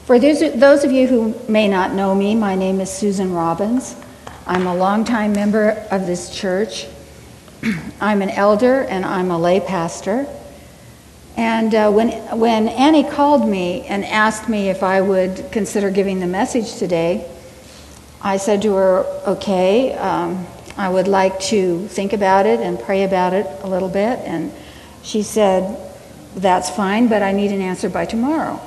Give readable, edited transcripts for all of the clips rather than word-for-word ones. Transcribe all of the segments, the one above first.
For those of you who may not know me, my name is Susan Robbins. I'm a longtime member of this church. I'm an elder and I'm a lay pastor. And when Annie called me and asked me if I would consider giving the message today, I said to her, okay, I would like to think about it and pray about it a little bit. And she said, that's fine, but I need an answer by tomorrow.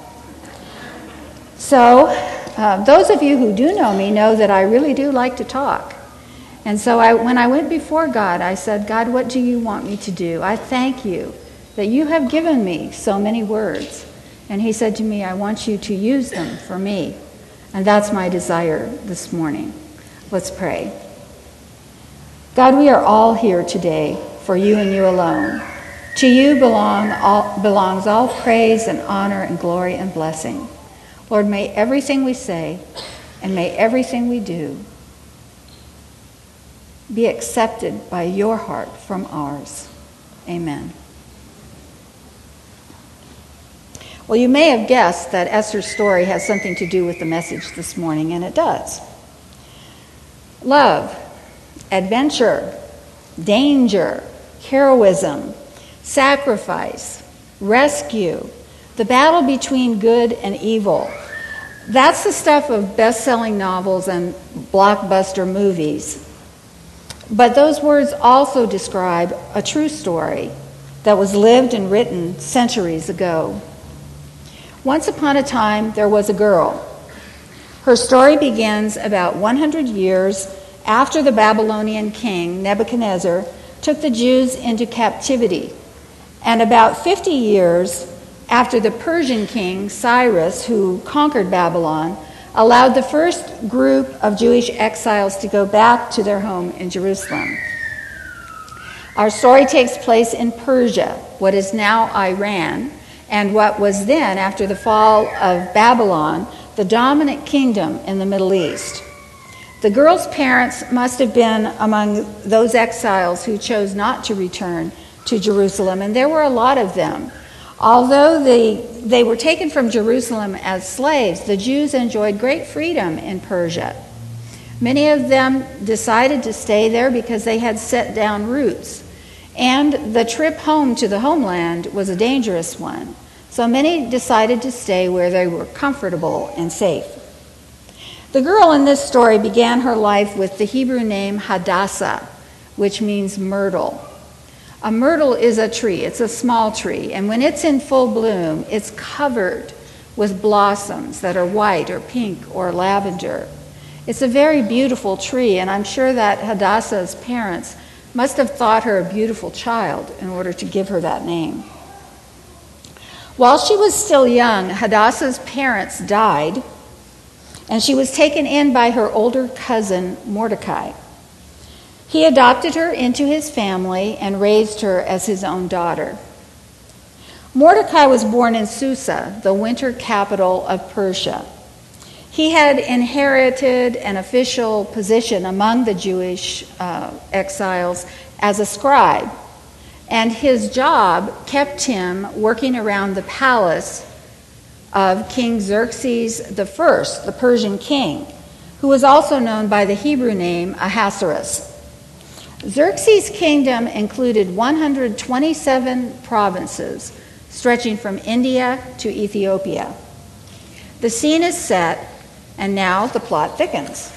So those of you who do know me know that I really do like to talk. And so when I went before God, I said, God, what do you want me to do? I thank you that you have given me so many words. And he said to me, I want you to use them for me. And that's my desire this morning. Let's pray. God, we are all here today for you and you alone. To you belongs all praise and honor and glory and blessing. Lord, may everything we say and may everything we do be accepted by your heart from ours. Amen. Well, you may have guessed that Esther's story has something to do with the message this morning, and it does. Love, adventure, danger, heroism, sacrifice, rescue, the battle between good and evil. That's the stuff of best-selling novels and blockbuster movies. But those words also describe a true story that was lived and written centuries ago. Once upon a time, there was a girl. Her story begins about 100 years after the Babylonian king, Nebuchadnezzar, took the Jews into captivity, and about 50 years after the Persian king, Cyrus, who conquered Babylon, allowed the first group of Jewish exiles to go back to their home in Jerusalem. Our story takes place in Persia, what is now Iran, and what was then, after the fall of Babylon, the dominant kingdom in the Middle East. The girl's parents must have been among those exiles who chose not to return to Jerusalem, and there were a lot of them. Although they were taken from Jerusalem as slaves, the Jews enjoyed great freedom in Persia. Many of them decided to stay there because they had set down roots, and the trip home to the homeland was a dangerous one. So many decided to stay where they were comfortable and safe. The girl in this story began her life with the Hebrew name Hadassah, which means myrtle. A myrtle is a tree. It's a small tree, and when it's in full bloom, it's covered with blossoms that are white or pink or lavender. It's a very beautiful tree, and I'm sure that Hadassah's parents must have thought her a beautiful child in order to give her that name. While she was still young, Hadassah's parents died, and she was taken in by her older cousin, Mordecai. He adopted her into his family and raised her as his own daughter. Mordecai was born in Susa, the winter capital of Persia. He had inherited an official position among the Jewish exiles as a scribe, and his job kept him working around the palace of King Xerxes I, the Persian king, who was also known by the Hebrew name Ahasuerus. Xerxes' kingdom included 127 provinces, stretching from India to Ethiopia. The scene is set, and now the plot thickens.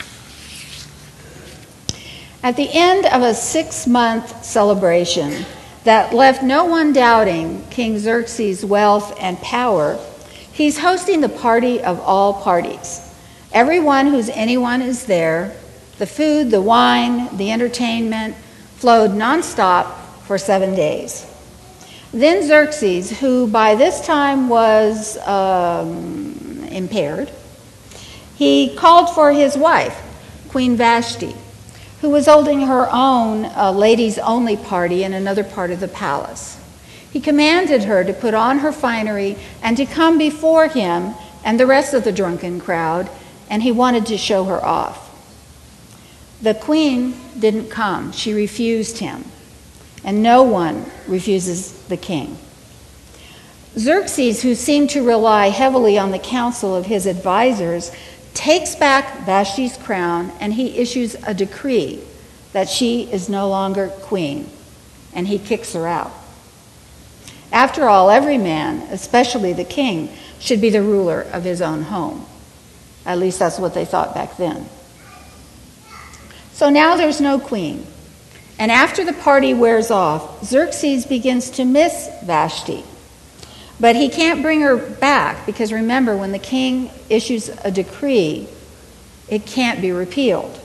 At the end of a 6-month celebration that left no one doubting King Xerxes' wealth and power, he's hosting the party of all parties. Everyone who's anyone is there. The food, the wine, the entertainment flowed nonstop for 7 days. Then Xerxes, who by this time was impaired, he called for his wife, Queen Vashti, who was holding her own ladies-only party in another part of the palace. He commanded her to put on her finery and to come before him and the rest of the drunken crowd, and he wanted to show her off. The queen didn't come. She refused him, and no one refuses the king. Xerxes, who seemed to rely heavily on the counsel of his advisors, takes back Vashti's crown and he issues a decree that she is no longer queen, and he kicks her out. After all, every man, especially the king, should be the ruler of his own home. At least that's what they thought back then. So now there's no queen. And after the party wears off, Xerxes begins to miss Vashti. But he can't bring her back because remember, when the king issues a decree, it can't be repealed.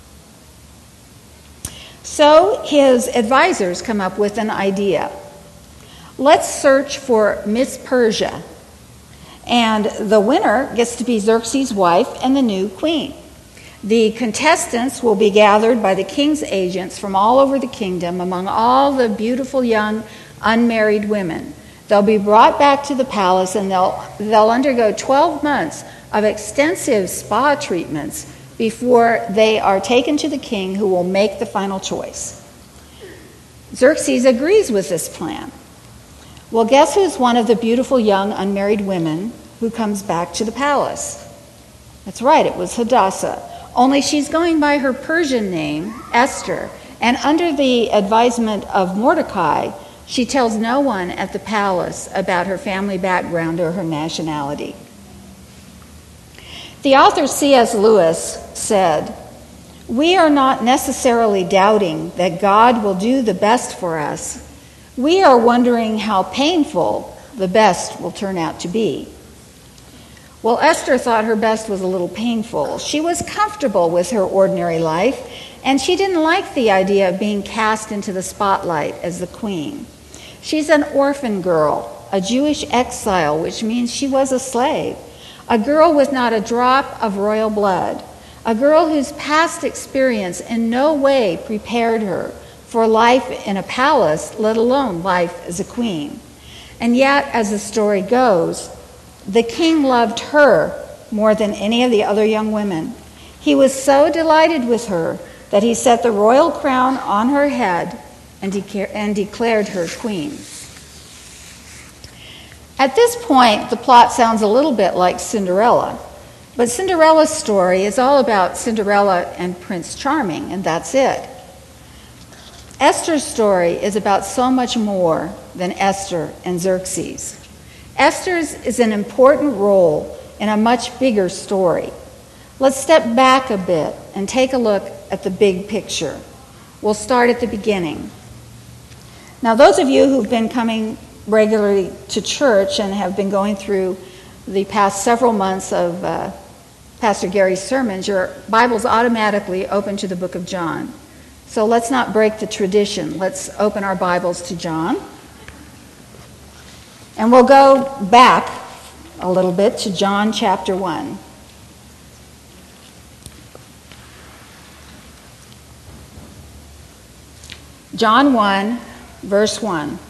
So his advisors come up with an idea. Let's search for Miss Persia, and the winner gets to be Xerxes' wife and the new queen. The contestants will be gathered by the king's agents from all over the kingdom among all the beautiful young unmarried women. They'll be brought back to the palace and they'll undergo 12 months of extensive spa treatments before they are taken to the king, who will make the final choice. Xerxes agrees with this plan. Well, guess who's one of the beautiful young unmarried women who comes back to the palace? That's right, it was Hadassah. Only she's going by her Persian name, Esther, and under the advisement of Mordecai, she tells no one at the palace about her family background or her nationality. The author C.S. Lewis said, "We are not necessarily doubting that God will do the best for us. We are wondering how painful the best will turn out to be." Well, Esther thought her best was a little painful. She was comfortable with her ordinary life, and she didn't like the idea of being cast into the spotlight as the queen. She's an orphan girl, a Jewish exile, which means she was a slave, a girl with not a drop of royal blood, a girl whose past experience in no way prepared her for life in a palace, let alone life as a queen. And yet, as the story goes, the king loved her more than any of the other young women. He was so delighted with her that he set the royal crown on her head and declared her queen. At this point, the plot sounds a little bit like Cinderella, but Cinderella's story is all about Cinderella and Prince Charming, and that's it. Esther's story is about so much more than Esther and Xerxes. Esther's is an important role in a much bigger story. Let's step back a bit and take a look at the big picture. We'll start at the beginning. Now, those of you who've been coming regularly to church and have been going through the past several months of Pastor Gary's sermons, your Bible's automatically open to the book of John. So let's not break the tradition. Let's open our Bibles to John. And we'll go back a little bit to John chapter 1. John 1, verse 1.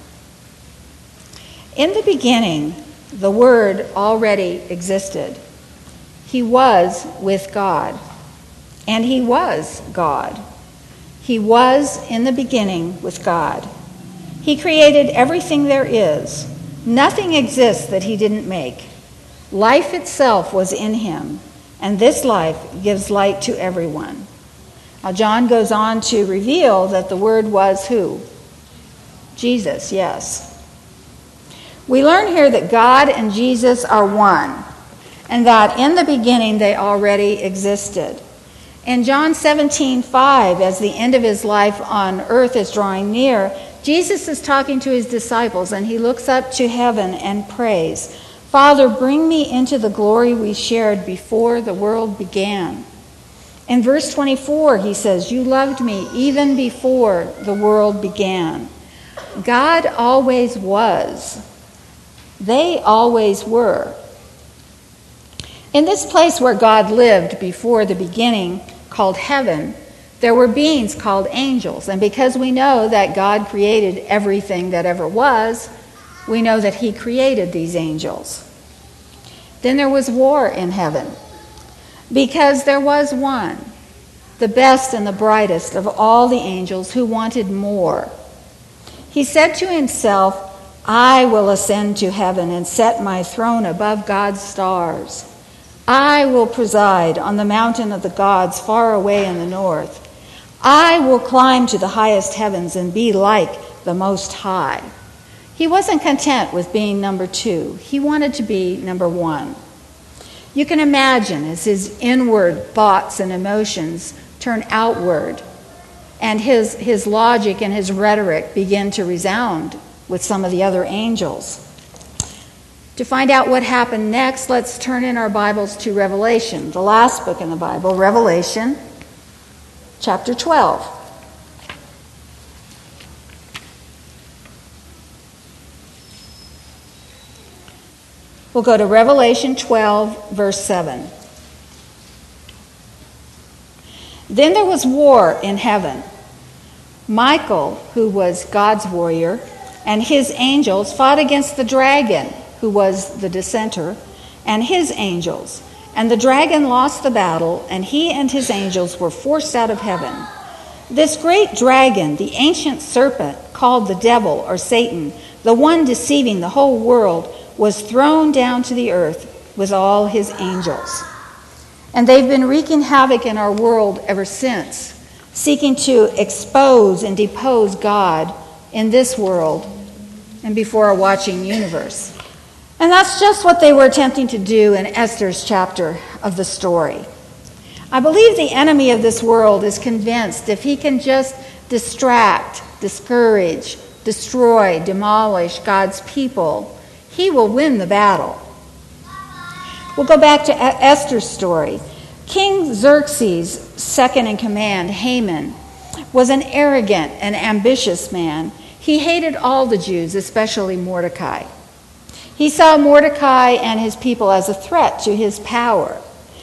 In the beginning, the Word already existed. He was with God, and He was God. He was in the beginning with God. He created everything there is. Nothing exists that He didn't make. Life itself was in Him, and this life gives light to everyone. Now, John goes on to reveal that the Word was who? Jesus, yes. We learn here that God and Jesus are one, and that in the beginning they already existed. In John 17:5, as the end of His life on earth is drawing near, Jesus is talking to His disciples, and He looks up to heaven and prays, "Father, bring me into the glory we shared before the world began." In verse 24, He says, "You loved me even before the world began." God always was. They always were. In this place where God lived before the beginning, called heaven, there were beings called angels. And because we know that God created everything that ever was, we know that He created these angels. Then there was war in heaven, because there was one, the best and the brightest of all the angels, who wanted more. He said to himself, I will ascend to heaven and set my throne above God's stars. I will preside on the mountain of the gods far away in the north. I will climb to the highest heavens and be like the Most High. He wasn't content with being number 2. He wanted to be number 1. You can imagine as his inward thoughts and emotions turn outward and his logic and his rhetoric begin to resound with some of the other angels. To find out what happened next, let's turn in our Bibles to Revelation, the last book in the Bible, Revelation chapter 12. We'll go to Revelation 12, verse 7. Then there was war in heaven. Michael, who was God's warrior, and his angels fought against the dragon, who was the dissenter, and his angels. And the dragon lost the battle, and he and his angels were forced out of heaven. This great dragon, the ancient serpent, called the devil or Satan, the one deceiving the whole world, was thrown down to the earth with all his angels. And they've been wreaking havoc in our world ever since, seeking to expose and depose God in this world and before our watching universe. And that's just what they were attempting to do in Esther's chapter of the story. I believe the enemy of this world is convinced if he can just distract, discourage, destroy, demolish God's people, he will win the battle. We'll go back to Esther's story. King Xerxes' second in command, Haman, was an arrogant and ambitious man. He hated all the Jews, especially Mordecai. He saw Mordecai and his people as a threat to his power.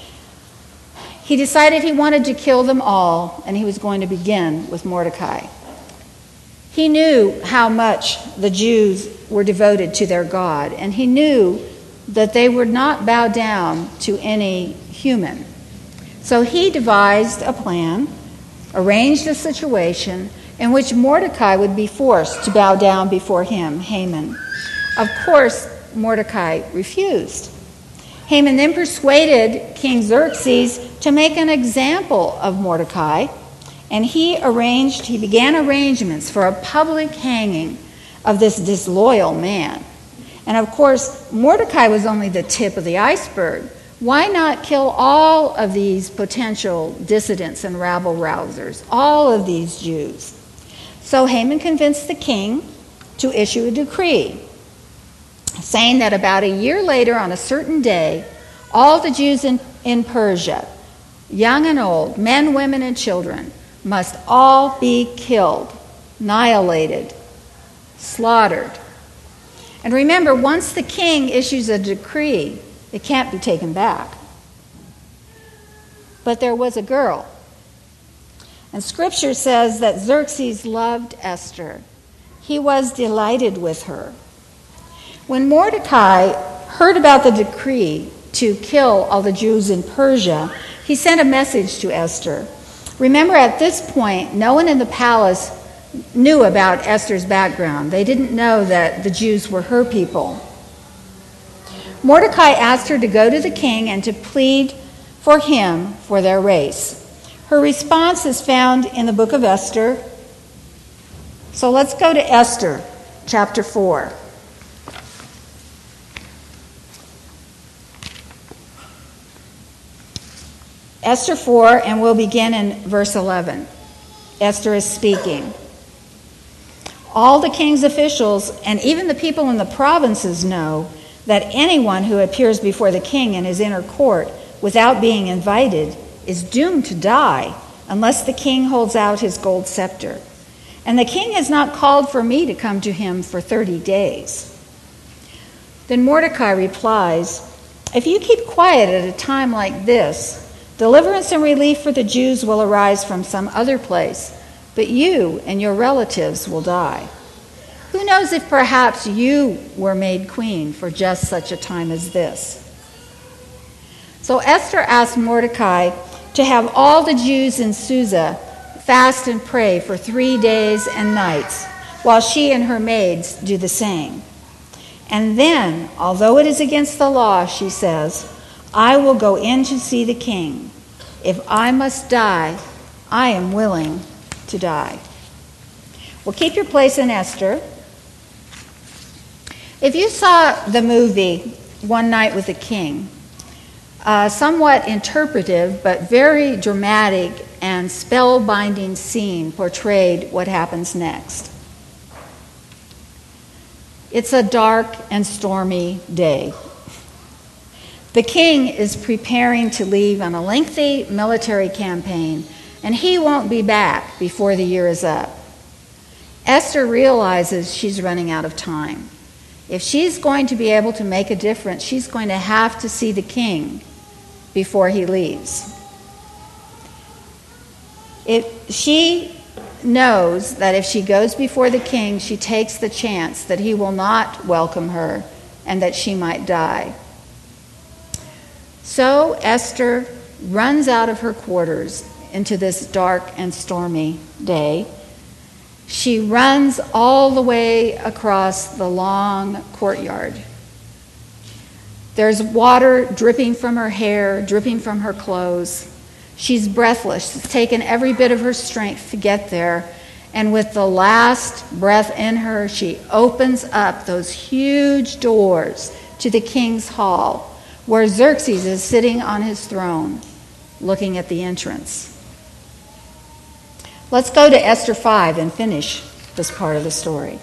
He decided he wanted to kill them all, and he was going to begin with Mordecai. He knew how much the Jews were devoted to their God, and he knew that they would not bow down to any human. So he devised a plan, arranged a situation in which Mordecai would be forced to bow down before him, Haman. Of course, Mordecai refused. Haman then persuaded King Xerxes to make an example of Mordecai, and he began arrangements for a public hanging of this disloyal man. And of course, Mordecai was only the tip of the iceberg. Why not kill all of these potential dissidents and rabble-rousers, all of these Jews? So Haman convinced the king to issue a decree saying that about a year later on a certain day, all the Jews in Persia, young and old, men, women, and children, must all be killed, annihilated, slaughtered. And remember, once the king issues a decree, it can't be taken back. But there was a girl. And Scripture says that Xerxes loved Esther. He was delighted with her. When Mordecai heard about the decree to kill all the Jews in Persia, he sent a message to Esther. Remember, at this point, no one in the palace knew about Esther's background. They didn't know that the Jews were her people. Mordecai asked her to go to the king and to plead for him for their race. Her response is found in the book of Esther. So let's go to Esther, chapter 4. Esther 4, and we'll begin in verse 11. Esther is speaking. All the king's officials and even the people in the provinces know that anyone who appears before the king in his inner court without being invited is doomed to die unless the king holds out his gold scepter. And the king has not called for me to come to him for 30 days. Then Mordecai replies, "If you keep quiet at a time like this, deliverance and relief for the Jews will arise from some other place, but you and your relatives will die. Who knows if perhaps you were made queen for just such a time as this?" So Esther asked Mordecai to have all the Jews in Susa fast and pray for 3 days and nights, while she and her maids do the same. And then, although it is against the law, she says, I will go in to see the king. If I must die, I am willing to die. Well, keep your place in Esther. If you saw the movie One Night with the King, somewhat interpretive but very dramatic and spellbinding scene portrayed what happens next. It's a dark and stormy day. The king is preparing to leave on a lengthy military campaign, and he won't be back before the year is up. Esther realizes she's running out of time. If she's going to be able to make a difference, she's going to have to see the king before he leaves. She knows that if she goes before the king, she takes the chance that he will not welcome her and that she might die. So Esther runs out of her quarters into this dark and stormy day. She runs all the way across the long courtyard. There's water dripping from her hair, dripping from her clothes. She's breathless. It's taken every bit of her strength to get there. And with the last breath in her, she opens up those huge doors to the king's hall, where Xerxes is sitting on his throne, looking at the entrance. Let's go to Esther 5 and finish this part of the story.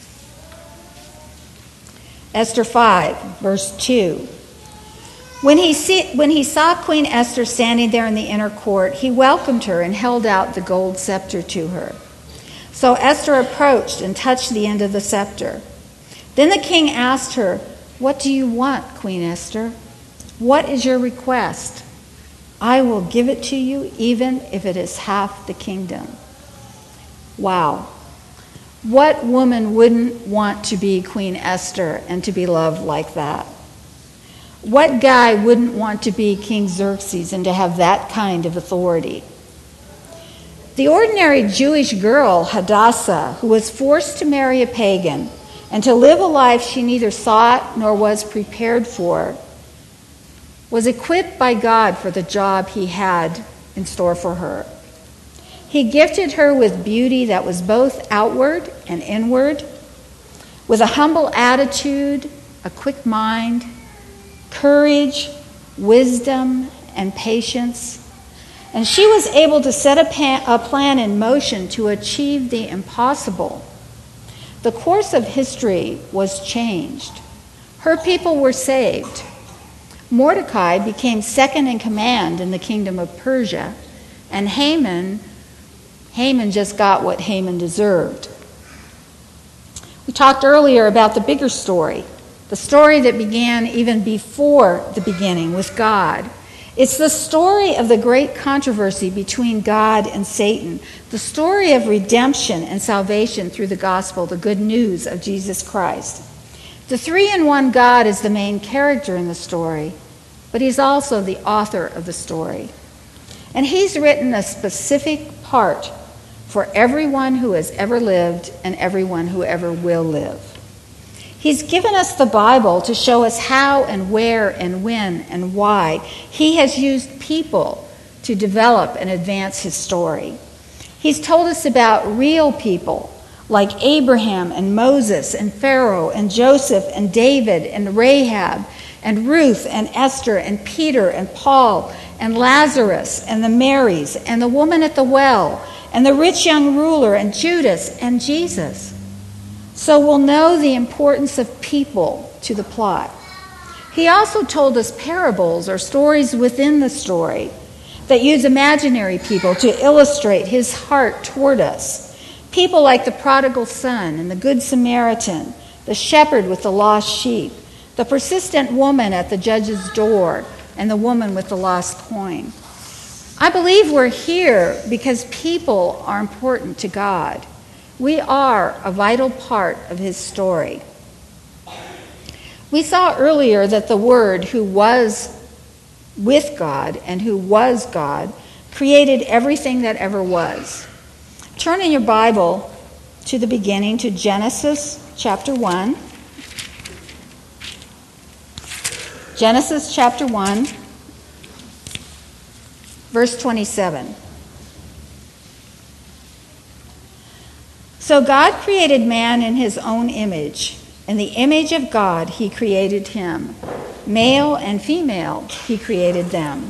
Esther 5, verse 2. When he saw Queen Esther standing there in the inner court, he welcomed her and held out the gold scepter to her. So Esther approached and touched the end of the scepter. Then the king asked her, "What do you want, Queen Esther? What is your request? I will give it to you, even if it is half the kingdom." Wow. What woman wouldn't want to be Queen Esther and to be loved like that? What guy wouldn't want to be King Xerxes and to have that kind of authority? The ordinary Jewish girl, Hadassah, who was forced to marry a pagan and to live a life she neither sought nor was prepared for, was equipped by God for the job he had in store for her. He gifted her with beauty that was both outward and inward, with a humble attitude, a quick mind, courage, wisdom, and patience. And she was able to set a plan in motion to achieve the impossible. The course of history was changed. Her people were saved. Mordecai became second in command in the kingdom of Persia, and Haman just got what Haman deserved. We talked earlier about the bigger story, the story that began even before the beginning with God. It's the story of the great controversy between God and Satan, the story of redemption and salvation through the gospel, the good news of Jesus Christ. The three-in-one God is the main character in the story, but he's also the author of the story. And he's written a specific part for everyone who has ever lived and everyone who ever will live. He's given us the Bible to show us how and where and when and why he has used people to develop and advance his story. He's told us about real people like Abraham and Moses and Pharaoh and Joseph and David and Rahab and Ruth and Esther and Peter and Paul and Lazarus and the Marys and the woman at the well and the rich young ruler and Judas and Jesus. So we'll know the importance of people to the plot. He also told us parables or stories within the story that use imaginary people to illustrate his heart toward us. People like the prodigal son and the good Samaritan, the shepherd with the lost sheep, the persistent woman at the judge's door, and the woman with the lost coin. I believe we're here because people are important to God. We are a vital part of his story. We saw earlier that the Word, who was with God and who was God, created everything that ever was. Turn in your Bible to the beginning, to Genesis chapter 1. Genesis chapter 1, verse 27. So God created man in his own image. In the image of God he created him. Male and female he created them.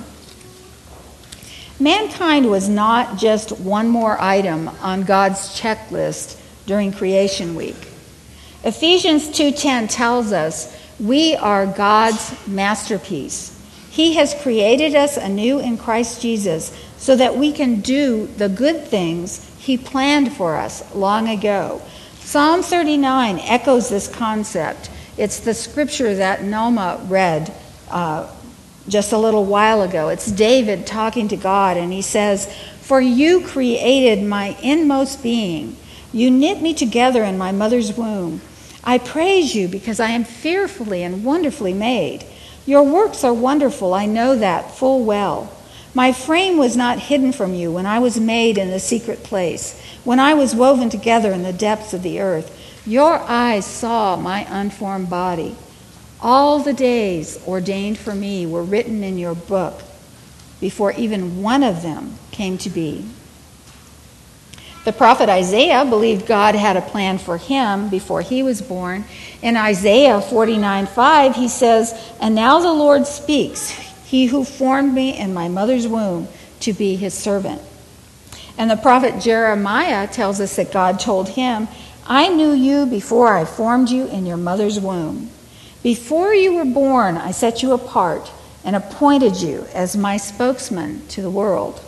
Mankind was not just one more item on God's checklist during creation week. Ephesians 2:10 tells us we are God's masterpiece. He has created us anew in Christ Jesus so that we can do the good things he planned for us long ago. Psalm 39 echoes this concept. It's the scripture that Noma read just a little while ago. It's David talking to God, and he says, "For you created my inmost being. You knit me together in my mother's womb. I praise you because I am fearfully and wonderfully made. Your works are wonderful, I know that full well. My frame was not hidden from you when I was made in the secret place, when I was woven together in the depths of the earth. Your eyes saw my unformed body. All the days ordained for me were written in your book before even one of them came to be." The prophet Isaiah believed God had a plan for him before he was born. In Isaiah 49:5, he says, "And now the Lord speaks, he who formed me in my mother's womb to be his servant." And the prophet Jeremiah tells us that God told him, "I knew you before I formed you in your mother's womb. Before you were born, I set you apart and appointed you as my spokesman to the world."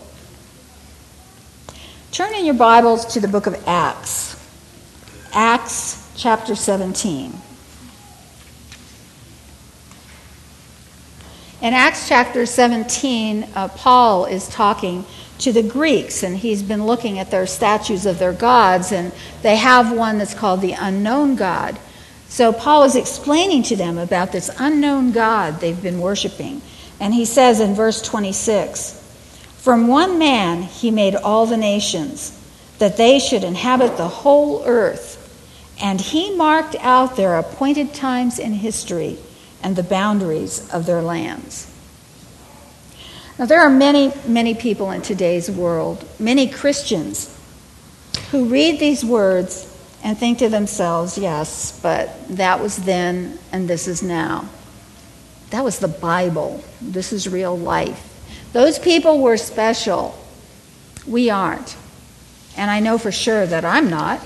Turn in your Bibles to the book of Acts. Acts chapter 17. In Acts chapter 17, Paul is talking to the Greeks, and he's been looking at their statues of their gods, and they have one that's called the unknown God. So Paul is explaining to them about this unknown God they've been worshiping. And he says in verse 26, "From one man he made all the nations, that they should inhabit the whole earth. And he marked out their appointed times in history and the boundaries of their lands." Now, there are many, many people in today's world, many Christians, who read these words and think to themselves, yes, but that was then and this is now. That was the Bible. This is real life. Those people were special. We aren't. And I know for sure that I'm not.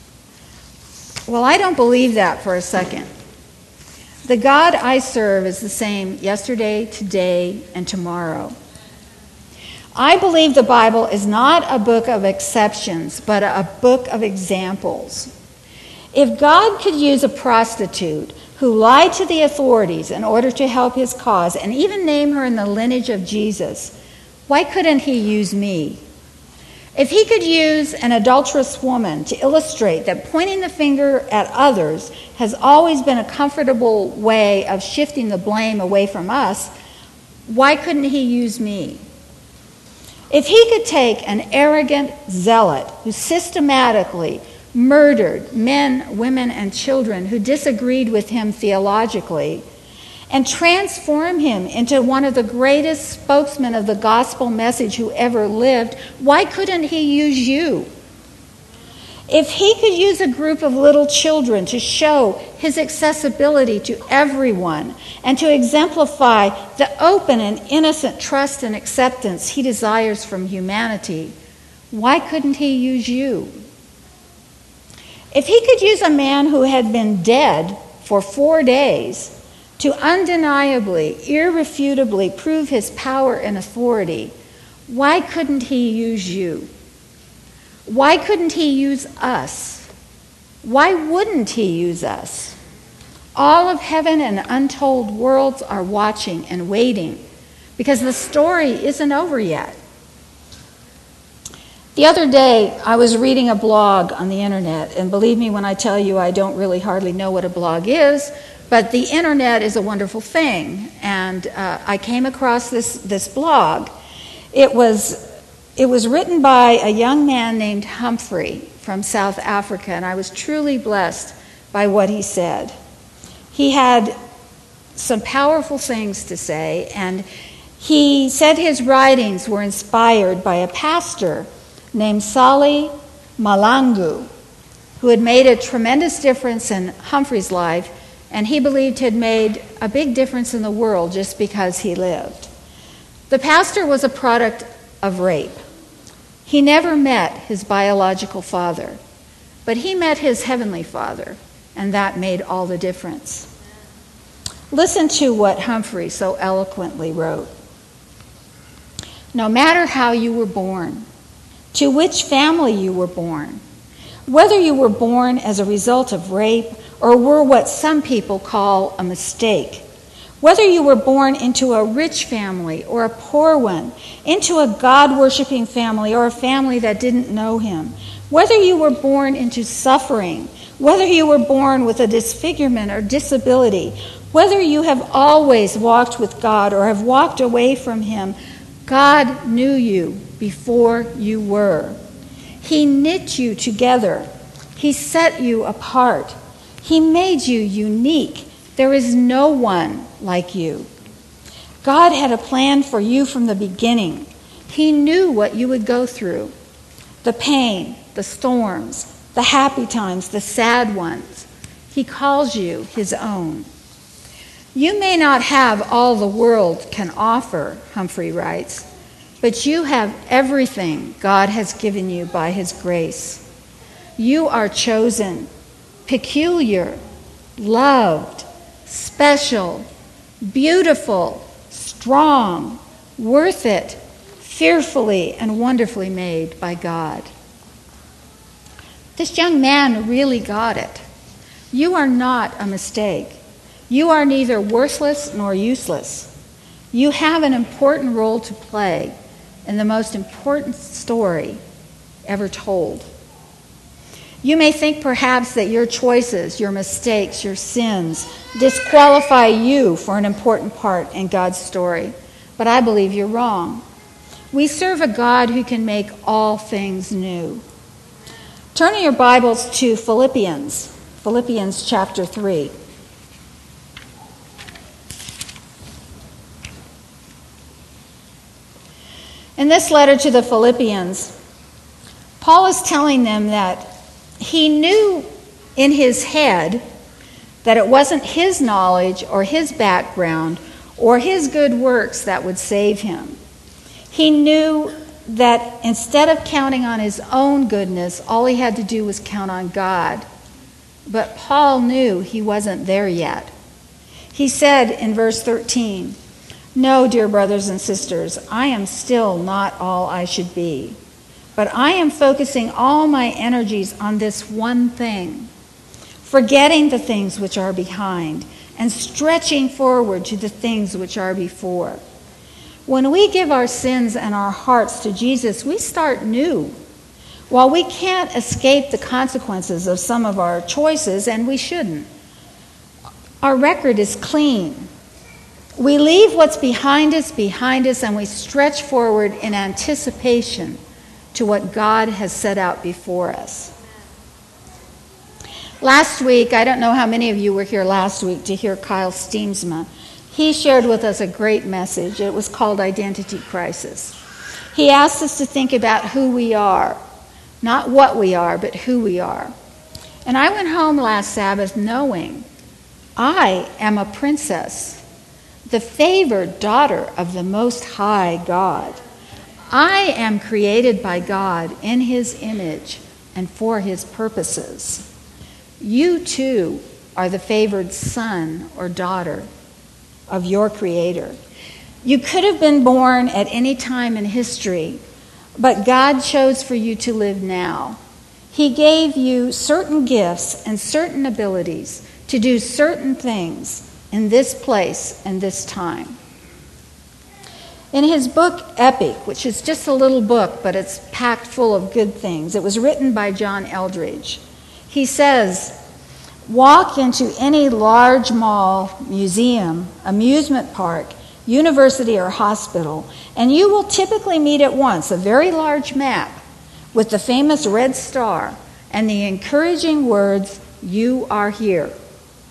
Well, I don't believe that for a second. The God I serve is the same yesterday, today, and tomorrow. I believe the Bible is not a book of exceptions, but a book of examples. If God could use a prostitute who lied to the authorities in order to help his cause and even name her in the lineage of Jesus, why couldn't he use me? If he could use an adulterous woman to illustrate that pointing the finger at others has always been a comfortable way of shifting the blame away from us, why couldn't he use me? If he could take an arrogant zealot who systematically murdered men, women, and children who disagreed with him theologically and transform him into one of the greatest spokesmen of the gospel message who ever lived, why couldn't he use you? If he could use a group of little children to show his accessibility to everyone and to exemplify the open and innocent trust and acceptance he desires from humanity, why couldn't he use you? If he could use a man who had been dead for 4 days to undeniably, irrefutably prove his power and authority, why couldn't he use you? Why couldn't he use us? Why wouldn't he use us? All of heaven and untold worlds are watching and waiting because the story isn't over yet. The other day, I was reading a blog on the internet, and believe me when I tell you I don't really hardly know what a blog is, but the internet is a wonderful thing, and I came across this blog. It was written by a young man named Humphrey from South Africa, and I was truly blessed by what he said. He had some powerful things to say, and he said his writings were inspired by a pastor named Sali Malangu, who had made a tremendous difference in Humphrey's life, and he believed had made a big difference in the world just because he lived. The pastor was a product of rape. He never met his biological father, but he met his heavenly Father, and that made all the difference. Listen to what Humphrey so eloquently wrote. No matter how you were born, to which family you were born, whether you were born as a result of rape or were what some people call a mistake, whether you were born into a rich family or a poor one, into a God-worshiping family or a family that didn't know him, whether you were born into suffering, whether you were born with a disfigurement or disability, whether you have always walked with God or have walked away from him, God knew you before you were. He knit you together. He set you apart. He made you unique. There is no one like you. God had a plan for you from the beginning. He knew what you would go through. The pain, the storms, the happy times, the sad ones. He calls you his own. You may not have all the world can offer, Humphrey writes, but you have everything God has given you by his grace. You are chosen, peculiar, loved, special, beautiful, strong, worth it, fearfully and wonderfully made by God. This young man really got it. You are not a mistake. You are neither worthless nor useless. You have an important role to play in the most important story ever told. You may think perhaps that your choices, your mistakes, your sins disqualify you for an important part in God's story, but I believe you're wrong. We serve a God who can make all things new. Turn in your Bibles to Philippians chapter 3. In this letter to the Philippians, Paul is telling them that he knew in his head that it wasn't his knowledge or his background or his good works that would save him. He knew that instead of counting on his own goodness, all he had to do was count on God. But Paul knew he wasn't there yet. He said in verse 13, "No, dear brothers and sisters, I am still not all I should be. But I am focusing all my energies on this one thing, forgetting the things which are behind and stretching forward to the things which are before." When we give our sins and our hearts to Jesus, we start new. While we can't escape the consequences of some of our choices, and we shouldn't, our record is clean. We leave what's behind us, and we stretch forward in anticipation to what God has set out before us. Last week, I don't know how many of you were here last week to hear Kyle Steemsma. He shared with us a great message. It was called Identity Crisis. He asked us to think about who we are, not what we are, but who we are. And I went home last Sabbath knowing I am a princess, the favored daughter of the Most High God. I am created by God in his image and for his purposes. You too are the favored son or daughter of your Creator. You could have been born at any time in history, but God chose for you to live now. He gave you certain gifts and certain abilities to do certain things in this place and this time. In his book, Epic, which is just a little book, but it's packed full of good things, it was written by John Eldridge. He says, "Walk into any large mall, museum, amusement park, university, or hospital, and you will typically meet at once a very large map with the famous red star and the encouraging words, 'You are here.'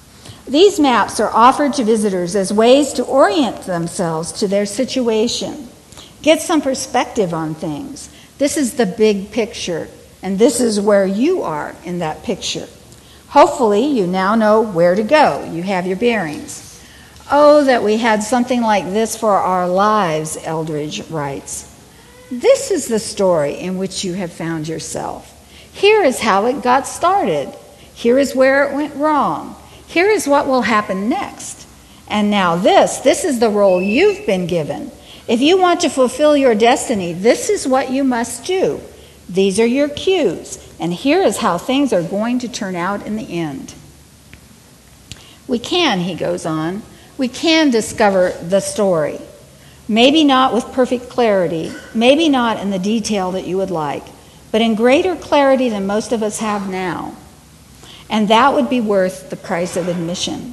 These maps are offered to visitors as ways to orient themselves to their situation, get some perspective on things. This is the big picture, and this is where you are in that picture. Hopefully, you now know where to go. You have your bearings. Oh, that we had something like this for our lives, Eldridge writes. This is the story in which you have found yourself. Here is how it got started. Here is where it went wrong. Here is what will happen next. And now this is the role you've been given. If you want to fulfill your destiny, this is what you must do. These are your cues, and here is how things are going to turn out in the end. We can, he goes on, we can discover the story. Maybe not with perfect clarity, maybe not in the detail that you would like, but in greater clarity than most of us have now. And that would be worth the price of admission.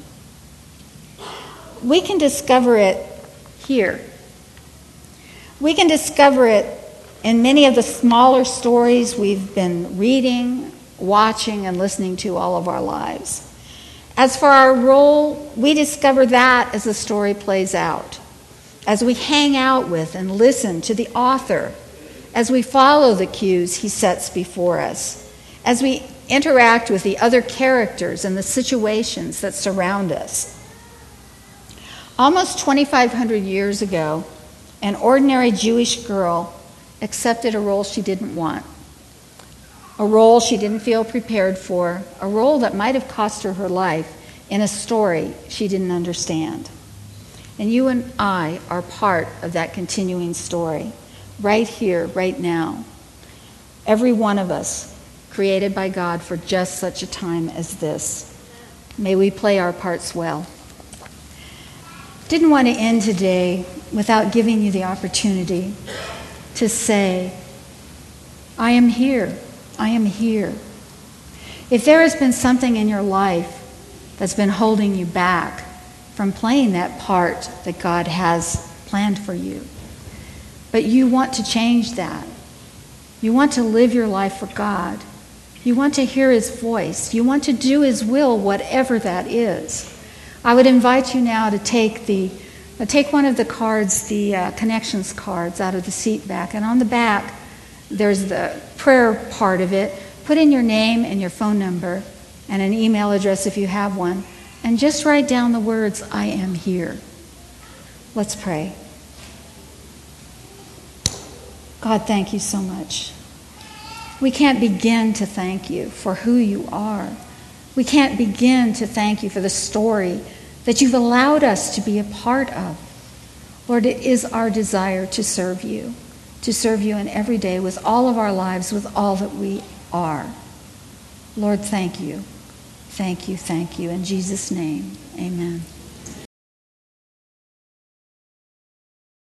We can discover it here. We can discover it in many of the smaller stories we've been reading, watching, and listening to all of our lives. As for our role, we discover that as the story plays out, as we hang out with and listen to the author, as we follow the cues he sets before us, as we interact with the other characters and the situations that surround us. Almost 2,500 years ago, an ordinary Jewish girl accepted a role she didn't want, a role she didn't feel prepared for, a role that might have cost her her life in a story she didn't understand. And you and I are part of that continuing story, right here, right now. Every one of us, created by God for just such a time as this. May we play our parts well. Didn't want to end today without giving you the opportunity to say, I am here. I am here. If there has been something in your life that's been holding you back from playing that part that God has planned for you, but you want to change that, you want to live your life for God, you want to hear His voice, you want to do His will, whatever that is, I would invite you now to take one of the cards, the connections cards, out of the seat back. And on the back, there's the prayer part of it. Put in your name and your phone number and an email address if you have one. And just write down the words, I am here. Let's pray. God, thank you so much. We can't begin to thank you for who you are. We can't begin to thank you for the story that you've allowed us to be a part of. Lord, it is our desire to serve you in every day with all of our lives, with all that we are. Lord, thank you. Thank you, thank you. In Jesus' name, amen.